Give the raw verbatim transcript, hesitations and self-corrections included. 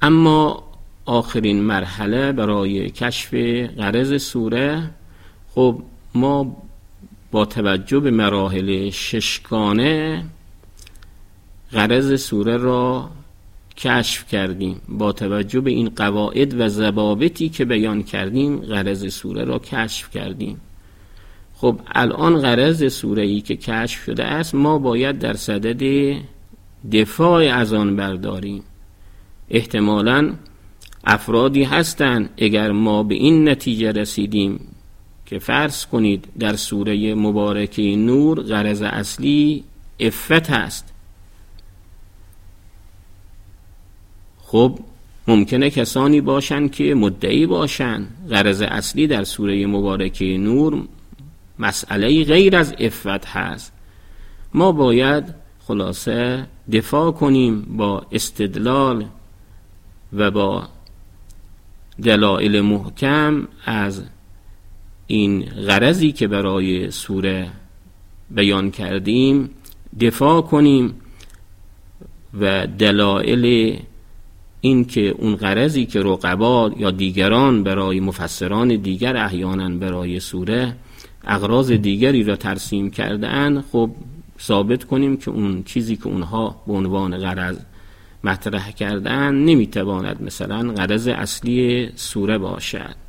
اما آخرین مرحله برای کشف غرض سوره، خب ما با توجه به مراحل ششگانه غرض سوره را کشف کردیم. با توجه به این قواعد و ضوابطی که بیان کردیم غرض سوره را کشف کردیم. خب الان غرض سوره‌ای که کشف شده است ما باید در صدد دفاع از آن برداریم. احتمالاً افرادی هستند اگر ما به این نتیجه رسیدیم که فرض کنید در سوره مبارکه نور غرض اصلی عفت است، خب ممکنه کسانی باشند که مدعی باشند غرض اصلی در سوره مبارکه نور مسئله غیر از عفت هست. ما باید خلاصه دفاع کنیم با استدلال و با دلایل محکم از این غرضی که برای سوره بیان کردیم، دفاع کنیم و دلایل این که اون غرضی که رقبا یا دیگران برای مفسران دیگر احیانا برای سوره اغراض دیگری را ترسیم کرده اند، خب ثابت کنیم که اون چیزی که اونها به عنوان غرض مطرح کردن نمیتواند مثلا غرض اصلی سوره باشد.